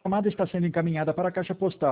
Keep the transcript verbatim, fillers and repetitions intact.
chamada está sendo encaminhada para a caixa postal